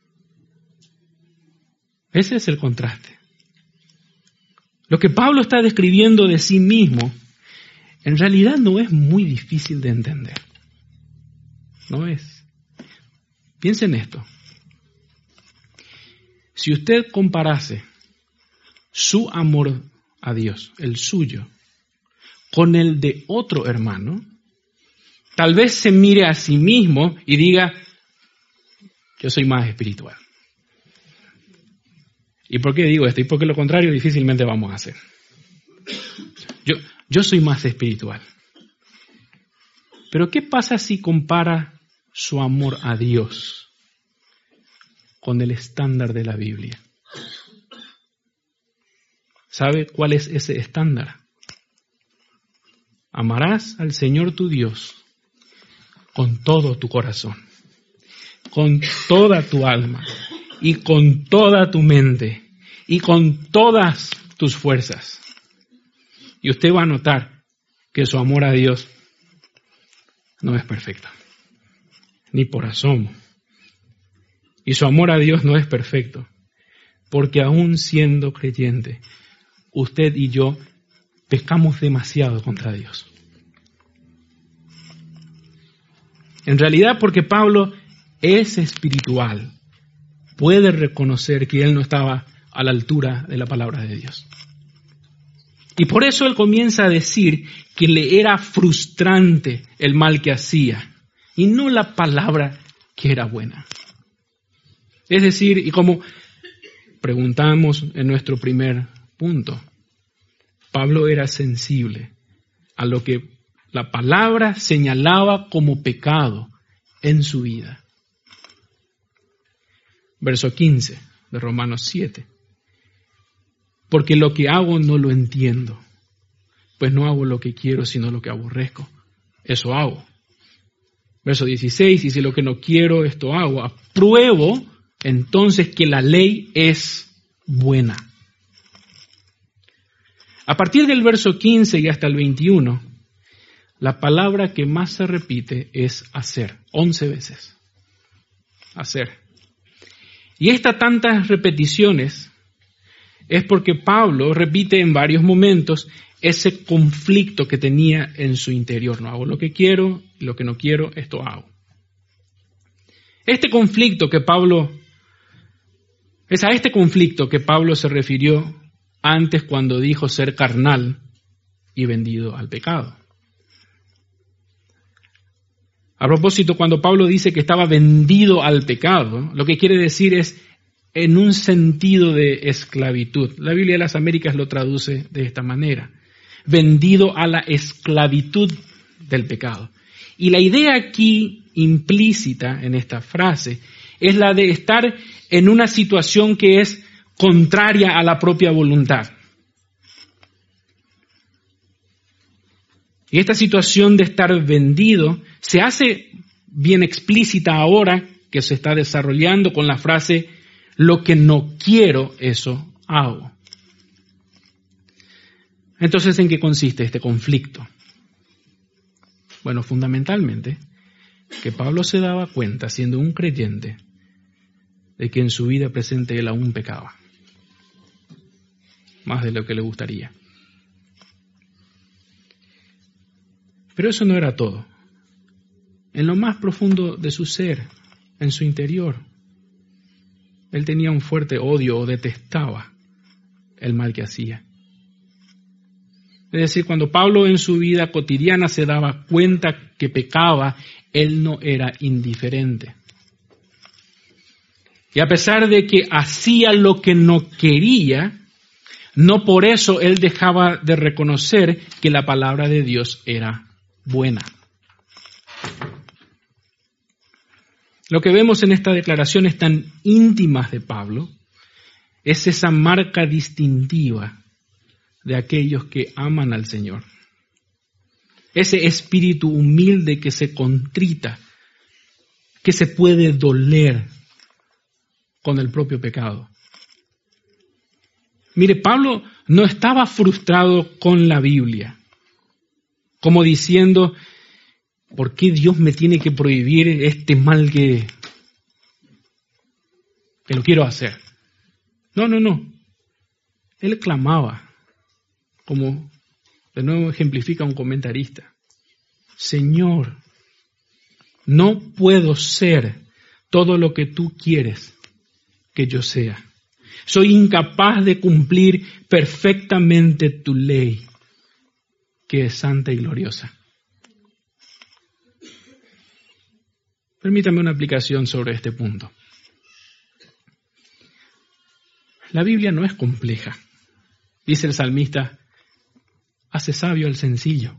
Speaker 1: Ese es el contraste. Lo que Pablo está describiendo de sí mismo, en realidad no es muy difícil de entender. No es. Piensen en esto. Si usted comparase su amor a Dios, el suyo, con el de otro hermano, tal vez se mire a sí mismo y diga, yo soy más espiritual. ¿Y por qué digo esto? Y porque lo contrario difícilmente vamos a hacer. Yo, yo soy más espiritual. Pero ¿qué pasa si compara su amor a Dios con el estándar de la Biblia? ¿Sabe cuál es ese estándar? Amarás al Señor tu Dios con todo tu corazón, con toda tu alma y con toda tu mente y con todas tus fuerzas. Y usted va a notar que su amor a Dios no es perfecto, ni por asomo. Y su amor a Dios no es perfecto, porque aún siendo creyente, usted y yo pecamos demasiado contra Dios. En realidad, porque Pablo es espiritual, puede reconocer que él no estaba a la altura de la palabra de Dios. Y por eso él comienza a decir que le era frustrante el mal que hacía, y no la palabra que era buena. Es decir, y como preguntamos en nuestro primer punto, Pablo era sensible a lo que la palabra señalaba como pecado en su vida. Verso quince de Romanos siete. Porque lo que hago no lo entiendo, pues no hago lo que quiero, sino lo que aborrezco. Eso hago. Verso dieciséis, y si lo que no quiero, esto hago, apruebo entonces que la ley es buena. A partir del verso quince y hasta el veintiuno, la palabra que más se repite es hacer, once veces. Hacer. Y estas tantas repeticiones es porque Pablo repite en varios momentos ese conflicto que tenía en su interior. No hago lo que quiero, lo que no quiero, esto hago. Este conflicto que Pablo, es a este conflicto que Pablo se refirió antes cuando dijo ser carnal y vendido al pecado. A propósito, cuando Pablo dice que estaba vendido al pecado, lo que quiere decir es en un sentido de esclavitud. La Biblia de las Américas lo traduce de esta manera. Vendido a la esclavitud del pecado. Y la idea aquí implícita en esta frase es la de estar en una situación que es contraria a la propia voluntad. Y esta situación de estar vendido se hace bien explícita ahora que se está desarrollando con la frase lo que no quiero, eso hago. Entonces, ¿en qué consiste este conflicto? Bueno, fundamentalmente, que Pablo se daba cuenta, siendo un creyente, de que en su vida presente él aún pecaba. Más de lo que le gustaría. Pero eso no era todo. En lo más profundo de su ser, en su interior, él tenía un fuerte odio o detestaba el mal que hacía. Es decir, cuando Pablo en su vida cotidiana se daba cuenta que pecaba, él no era indiferente. Y a pesar de que hacía lo que no quería, no por eso él dejaba de reconocer que la palabra de Dios era buena. Lo que vemos en estas declaraciones tan íntimas de Pablo es esa marca distintiva de aquellos que aman al Señor. Ese espíritu humilde que se contrita, que se puede doler con el propio pecado. Mire, Pablo no estaba frustrado con la Biblia, como diciendo, ¿por qué Dios me tiene que prohibir este mal que, que lo quiero hacer? No, no, no. Él clamaba, como de nuevo ejemplifica un comentarista, Señor, no puedo ser todo lo que tú quieres que yo sea. Soy incapaz de cumplir perfectamente tu ley, que es santa y gloriosa. Permítame una aplicación sobre este punto. La Biblia no es compleja. Dice el salmista, hace sabio al sencillo.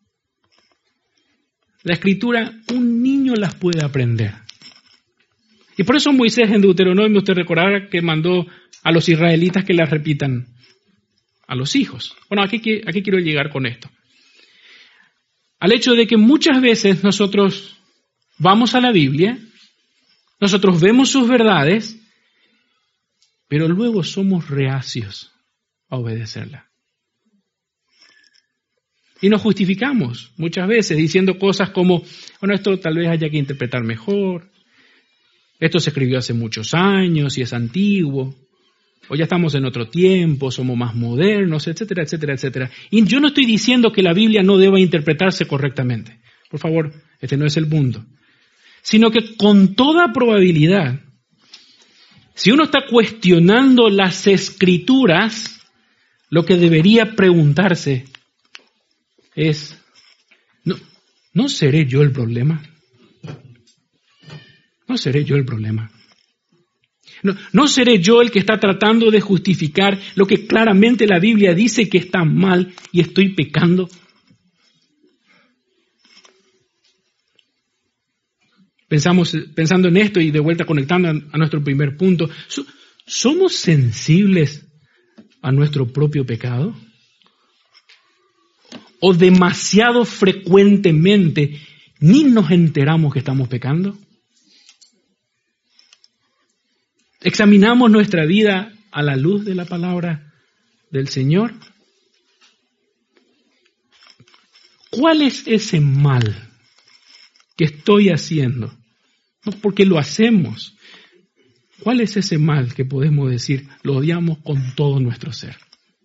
Speaker 1: La Escritura, un niño las puede aprender. Y por eso Moisés en Deuteronomio, usted recordará que mandó a los israelitas que las repitan a los hijos. Bueno, ¿a qué, a qué quiero llegar con esto? Al hecho de que muchas veces nosotros vamos a la Biblia, nosotros vemos sus verdades, pero luego somos reacios a obedecerla. Y nos justificamos muchas veces diciendo cosas como, bueno, esto tal vez haya que interpretar mejor, esto se escribió hace muchos años y es antiguo, o ya estamos en otro tiempo, somos más modernos, etcétera, etcétera, etcétera. Y yo no estoy diciendo que la Biblia no deba interpretarse correctamente. Por favor, este no es el punto. Sino que con toda probabilidad, si uno está cuestionando las Escrituras, lo que debería preguntarse es, ¿no, ¿no seré yo el problema? ¿No seré yo el problema? No, ¿No seré yo el que está tratando de justificar lo que claramente la Biblia dice que está mal y estoy pecando? Pensamos, pensando en esto y de vuelta conectando a nuestro primer punto, ¿somos sensibles a nuestro propio pecado? ¿O demasiado frecuentemente ni nos enteramos que estamos pecando? ¿Examinamos nuestra vida a la luz de la palabra del Señor? ¿Cuál es ese mal que estoy haciendo? No porque lo hacemos. ¿Cuál es ese mal que podemos decir lo odiamos con todo nuestro ser?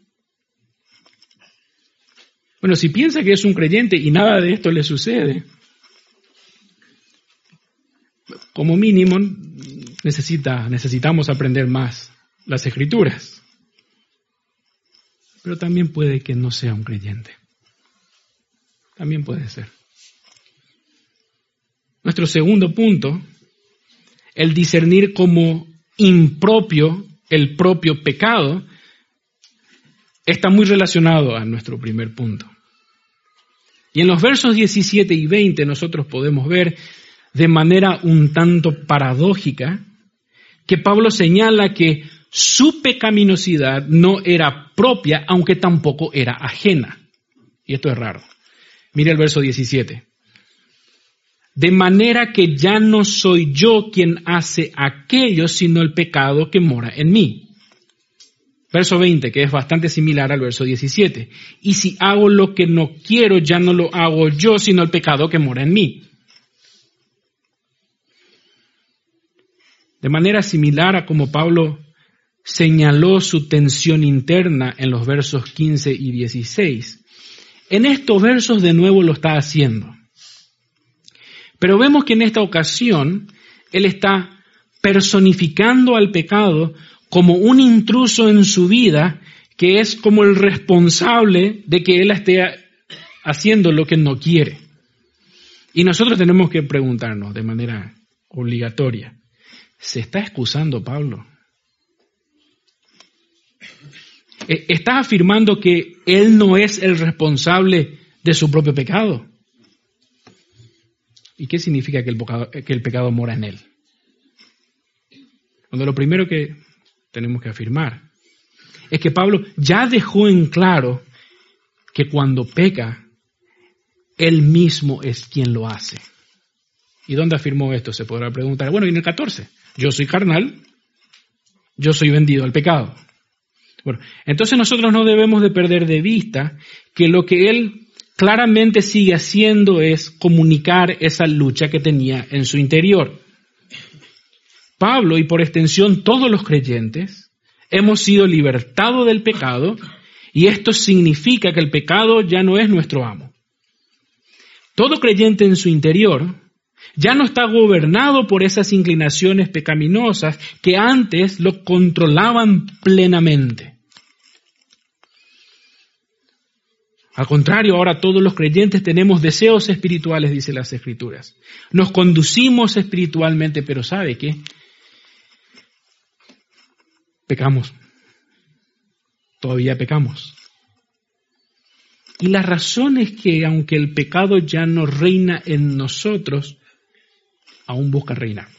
Speaker 1: Bueno, si piensa que es un creyente y nada de esto le sucede, como mínimo necesita, necesitamos aprender más las Escrituras. Pero también puede que no sea un creyente. También puede ser. Nuestro segundo punto, el discernir como impropio el propio pecado, está muy relacionado a nuestro primer punto. Y en los versos diecisiete y veinte nosotros podemos ver de manera un tanto paradójica que Pablo señala que su pecaminosidad no era propia, aunque tampoco era ajena. Y esto es raro. Mire el verso diecisiete. De manera que ya no soy yo quien hace aquello, sino el pecado que mora en mí. Verso veinte, que es bastante similar al verso diecisiete. Y si hago lo que no quiero, ya no lo hago yo, sino el pecado que mora en mí. De manera similar a como Pablo señaló su tensión interna en los versos quince y dieciséis. En estos versos de nuevo lo está haciendo. Pero vemos que en esta ocasión él está personificando al pecado como un intruso en su vida que es como el responsable de que él esté haciendo lo que no quiere. Y nosotros tenemos que preguntarnos de manera obligatoria, ¿se está excusando Pablo? Estás afirmando que él no es el responsable de su propio pecado. ¿Y qué significa que el pecado, que el pecado mora en él? Cuando lo primero que tenemos que afirmar es que Pablo ya dejó en claro que cuando peca, él mismo es quien lo hace. ¿Y dónde afirmó esto? Se podrá preguntar. Bueno, y en el catorce. Yo soy carnal, yo soy vendido al pecado. Bueno, entonces nosotros no debemos de perder de vista que lo que él claramente sigue haciendo es comunicar esa lucha que tenía en su interior. Pablo, y por extensión todos los creyentes, hemos sido libertados del pecado, y esto significa que el pecado ya no es nuestro amo. Todo creyente en su interior ya no está gobernado por esas inclinaciones pecaminosas que antes lo controlaban plenamente. Al contrario, ahora todos los creyentes tenemos deseos espirituales, dice las Escrituras. Nos conducimos espiritualmente, pero ¿sabe qué? Pecamos. Todavía pecamos. Y la razón es que aunque el pecado ya no reina en nosotros, aún busca reinar.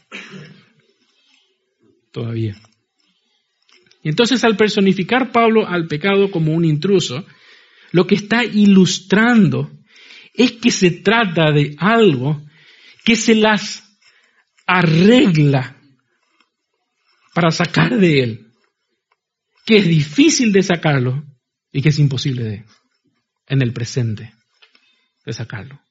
Speaker 1: Todavía. Y entonces al personificar Pablo al pecado como un intruso, lo que está ilustrando es que se trata de algo que se las arregla para sacar de él, que es difícil de sacarlo y que es imposible de, en el presente, de sacarlo.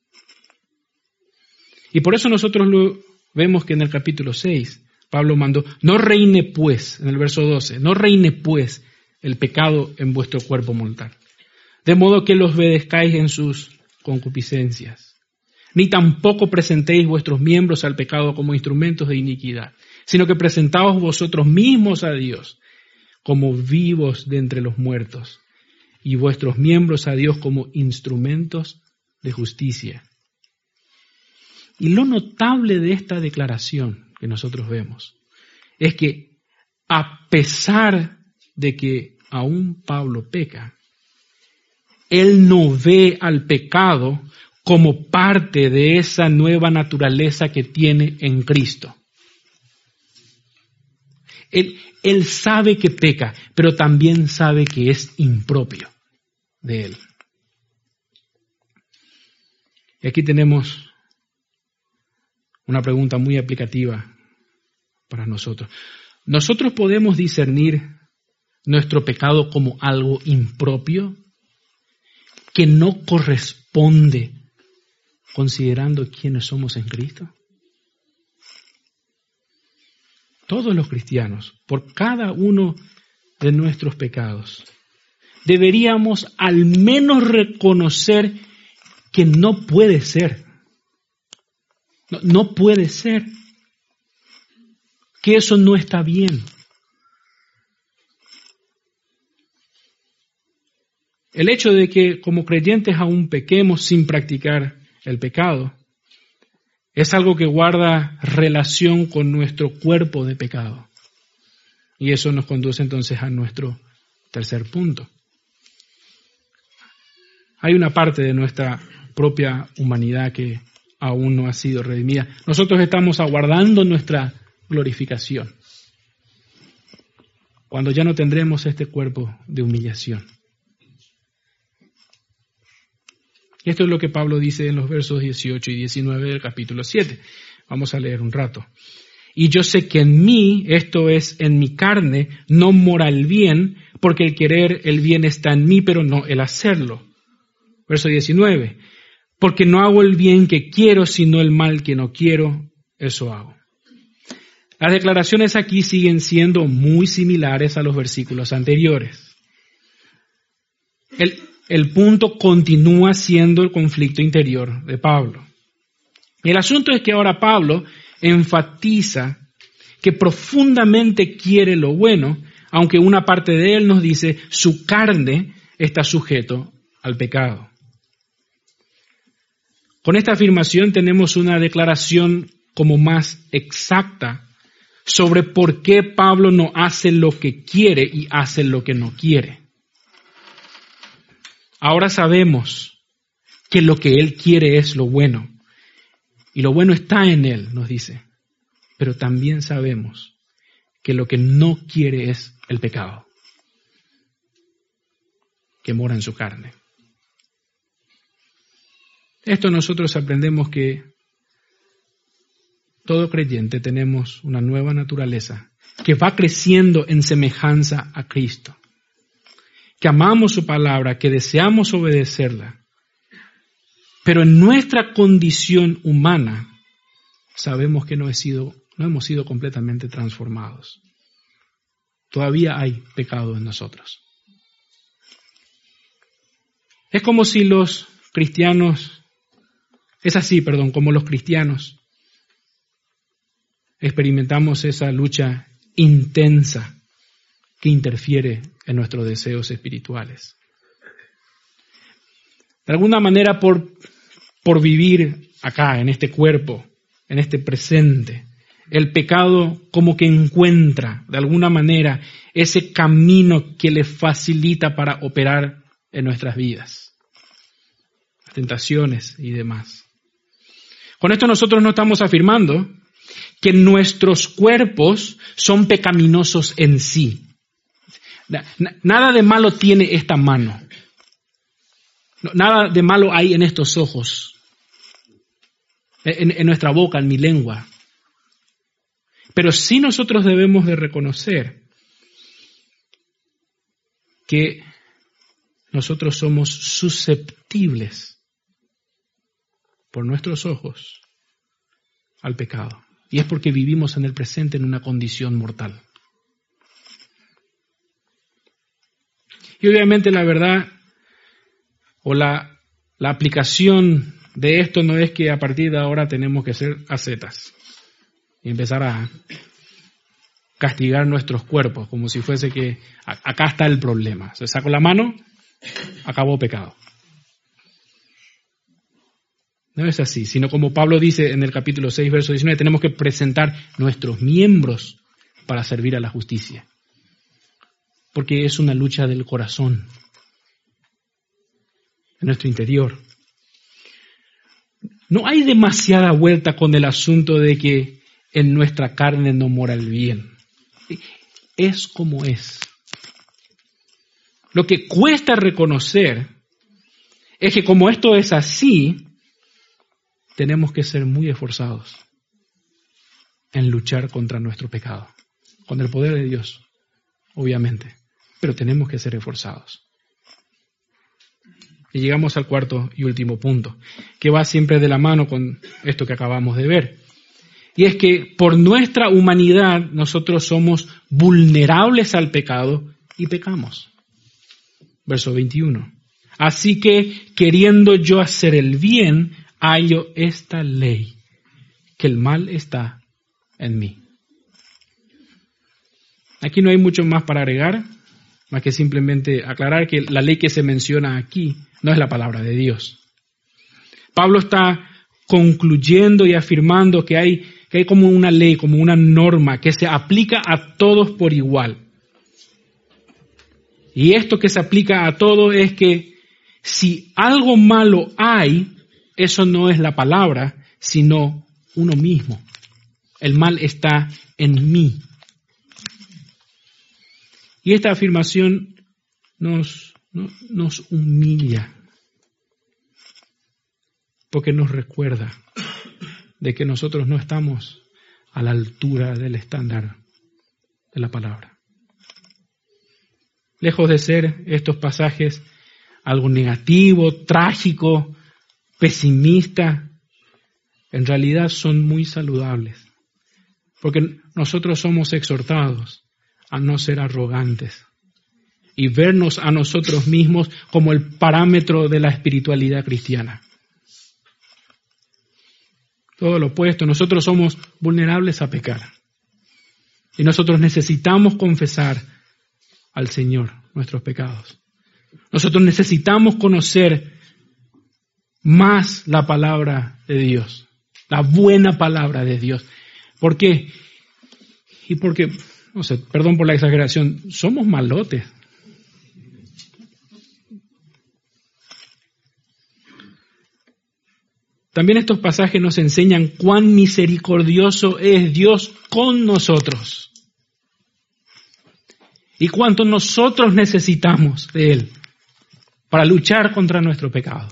Speaker 1: Y por eso nosotros lo vemos que en el capítulo seis, Pablo mandó, no reine pues, en el verso doce, no reine pues el pecado en vuestro cuerpo mortal, de modo que los obedezcáis en sus concupiscencias, ni tampoco presentéis vuestros miembros al pecado como instrumentos de iniquidad, sino que presentaos vosotros mismos a Dios como vivos de entre los muertos, y vuestros miembros a Dios como instrumentos de justicia. Y lo notable de esta declaración que nosotros vemos es que a pesar de que aún Pablo peca, él no ve al pecado como parte de esa nueva naturaleza que tiene en Cristo. Él, él sabe que peca, pero también sabe que es impropio de él. Y aquí tenemos una pregunta muy aplicativa para nosotros. ¿Nosotros podemos discernir nuestro pecado como algo impropio que no corresponde considerando quiénes somos en Cristo? Todos los cristianos, por cada uno de nuestros pecados, deberíamos al menos reconocer que no puede ser. No, no puede ser. Que eso no está bien. El hecho de que como creyentes aún pequemos sin practicar el pecado es algo que guarda relación con nuestro cuerpo de pecado. Y eso nos conduce entonces a nuestro tercer punto. Hay una parte de nuestra propia humanidad que aún no ha sido redimida. Nosotros estamos aguardando nuestra glorificación, cuando ya no tendremos este cuerpo de humillación. Esto es lo que Pablo dice en los versos dieciocho y diecinueve del capítulo siete. Vamos a leer un rato. Y yo sé que en mí, esto es, en mi carne, no mora el bien, porque el querer el bien está en mí, pero no el hacerlo. Verso diecinueve. Porque no hago el bien que quiero, sino el mal que no quiero, eso hago. Las declaraciones aquí siguen siendo muy similares a los versículos anteriores. El, el punto continúa siendo el conflicto interior de Pablo. Y el asunto es que ahora Pablo enfatiza que profundamente quiere lo bueno, aunque una parte de él nos dice su carne está sujeto al pecado. Con esta afirmación tenemos una declaración como más exacta sobre por qué Pablo no hace lo que quiere y hace lo que no quiere. Ahora sabemos que lo que él quiere es lo bueno. Y lo bueno está en él, nos dice. Pero también sabemos que lo que no quiere es el pecado, que mora en su carne. Esto nosotros aprendemos que todo creyente tenemos una nueva naturaleza que va creciendo en semejanza a Cristo, que amamos su palabra, que deseamos obedecerla, pero en nuestra condición humana sabemos que no, he sido, no hemos sido completamente transformados. Todavía hay pecado en nosotros. Es como si los cristianos, es así, perdón, como los cristianos experimentamos esa lucha intensa que interfiere en nuestros deseos espirituales. De alguna manera, por, por vivir acá, en este cuerpo, en este presente, el pecado como que encuentra, de alguna manera, ese camino que le facilita para operar en nuestras vidas, las tentaciones y demás. Con esto nosotros no estamos afirmando que nuestros cuerpos son pecaminosos en sí. Nada de malo tiene esta mano. Nada de malo hay en estos ojos, en, en nuestra boca, en mi lengua. Pero sí nosotros debemos de reconocer que nosotros somos susceptibles por nuestros ojos al pecado. Y es porque vivimos en el presente en una condición mortal. Y obviamente la verdad o la, la aplicación de esto no es que a partir de ahora tenemos que ser ascetas y empezar a castigar nuestros cuerpos como si fuese que acá está el problema. Se sacó la mano, acabó pecado. No es así, sino como Pablo dice en el capítulo seis, verso diecinueve, tenemos que presentar nuestros miembros para servir a la justicia. Porque es una lucha del corazón, en nuestro interior. No hay demasiada vuelta con el asunto de que en nuestra carne no mora el bien. Es como es. Lo que cuesta reconocer es que como esto es así, tenemos que ser muy esforzados en luchar contra nuestro pecado, con el poder de Dios, obviamente, pero tenemos que ser esforzados. Y llegamos al cuarto y último punto, que va siempre de la mano con esto que acabamos de ver. Y es que por nuestra humanidad nosotros somos vulnerables al pecado y pecamos. Verso veintiuno. Así que, queriendo yo hacer el bien, hallo esta ley, que el mal está en mí. Aquí no hay mucho más para agregar, más que simplemente aclarar que la ley que se menciona aquí no es la palabra de Dios. Pablo está concluyendo y afirmando que hay, que hay como una ley, como una norma que se aplica a todos por igual. Y esto que se aplica a todos es que si algo malo hay, eso no es la palabra, sino uno mismo. El mal está en mí. Y esta afirmación nos, nos, nos humilla, porque nos recuerda de que nosotros no estamos a la altura del estándar de la palabra. Lejos de ser estos pasajes algo negativo, trágico, pesimista, en realidad son muy saludables, porque nosotros somos exhortados a no ser arrogantes y vernos a nosotros mismos como el parámetro de la espiritualidad cristiana. Todo lo opuesto, nosotros somos vulnerables a pecar y nosotros necesitamos confesar al Señor nuestros pecados. Nosotros necesitamos conocer más la palabra de Dios, la buena palabra de Dios. ¿Por qué? Y porque, no sé, perdón por la exageración, somos malotes. También estos pasajes nos enseñan cuán misericordioso es Dios con nosotros y cuánto nosotros necesitamos de Él para luchar contra nuestro pecado.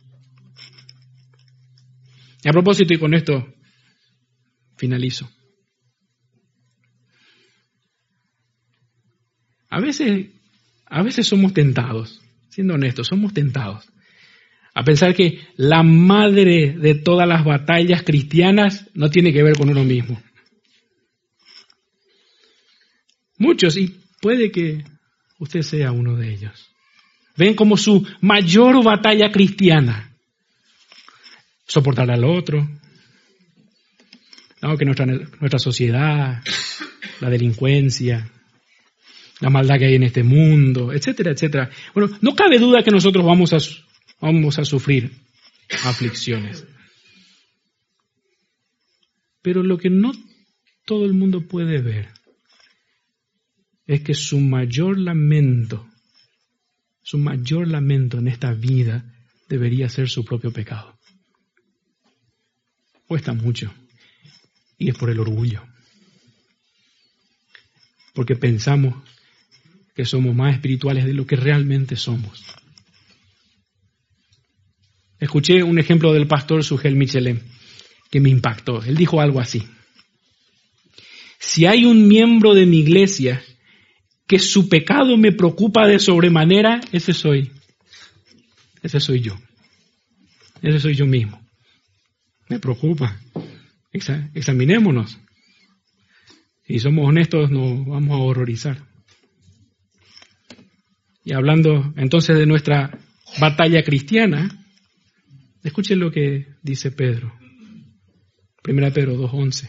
Speaker 1: Y a propósito, y con esto finalizo. A veces, a veces somos tentados, siendo honestos, somos tentados a pensar que la madre de todas las batallas cristianas no tiene que ver con uno mismo. Muchos, y puede que usted sea uno de ellos, ven como su mayor batalla cristiana soportar al otro, no, que nuestra, nuestra sociedad, la delincuencia, la maldad que hay en este mundo, etcétera, etcétera. Bueno, no cabe duda que nosotros vamos a, vamos a sufrir aflicciones. Pero lo que no todo el mundo puede ver es que su mayor lamento, su mayor lamento en esta vida debería ser su propio pecado. Cuesta mucho. Y es por el orgullo. Porque pensamos que somos más espirituales de lo que realmente somos. Escuché un ejemplo del pastor Sugel Michelem que me impactó. Él dijo algo así: si hay un miembro de mi iglesia que su pecado me preocupa de sobremanera, ese soy. Ese soy yo. Ese soy yo mismo. Me preocupa. Exa- examinémonos. Si somos honestos, nos vamos a horrorizar. Y hablando entonces de nuestra batalla cristiana, escuchen lo que dice Pedro. Primera Pedro dos once.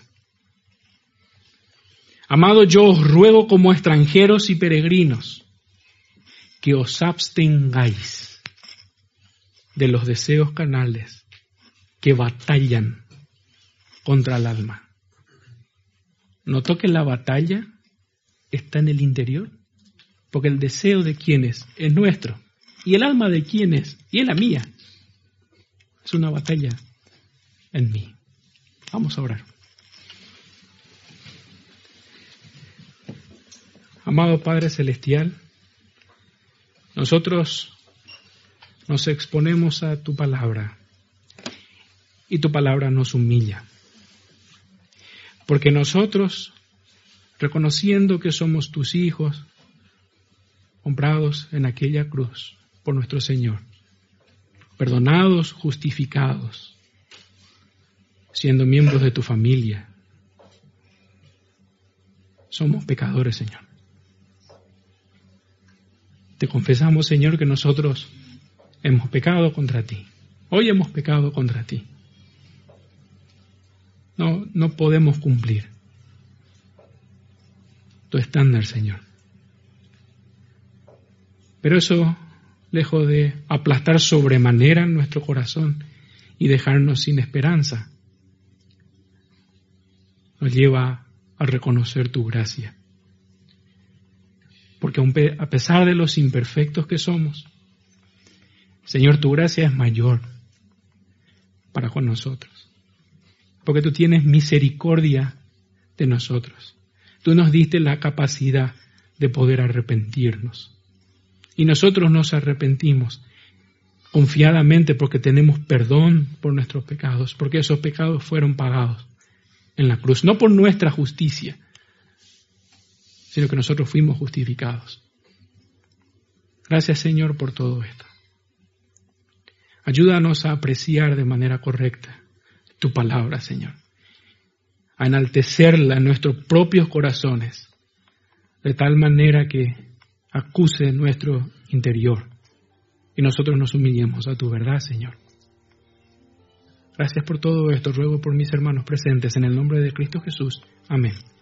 Speaker 1: Amados, yo os ruego como extranjeros y peregrinos que os abstengáis de los deseos carnales que batallan contra el alma. ¿Notó que la batalla está en el interior? Porque el deseo de quién es, es nuestro. Y el alma de quién es, y es la mía. Es una batalla en mí. Vamos a orar. Amado Padre Celestial, nosotros nos exponemos a tu palabra y tu palabra nos humilla. Porque nosotros, reconociendo que somos tus hijos, comprados en aquella cruz por nuestro Señor, perdonados, justificados, siendo miembros de tu familia, somos pecadores, Señor. Te confesamos, Señor, que nosotros hemos pecado contra ti. Hoy hemos pecado contra ti. No, no podemos cumplir tu estándar, Señor. Pero eso, lejos de aplastar sobremanera nuestro corazón y dejarnos sin esperanza, nos lleva a reconocer tu gracia. Porque a pesar de los imperfectos que somos, Señor, tu gracia es mayor para con nosotros. Porque tú tienes misericordia de nosotros. Tú nos diste la capacidad de poder arrepentirnos. Y nosotros nos arrepentimos confiadamente porque tenemos perdón por nuestros pecados, porque esos pecados fueron pagados en la cruz, no por nuestra justicia, sino que nosotros fuimos justificados. Gracias, Señor, por todo esto. Ayúdanos a apreciar de manera correcta tu palabra, Señor, a enaltecerla en nuestros propios corazones, de tal manera que acuse nuestro interior y nosotros nos humillemos a tu verdad, Señor. Gracias por todo esto. Ruego por mis hermanos presentes en el nombre de Cristo Jesús. Amén.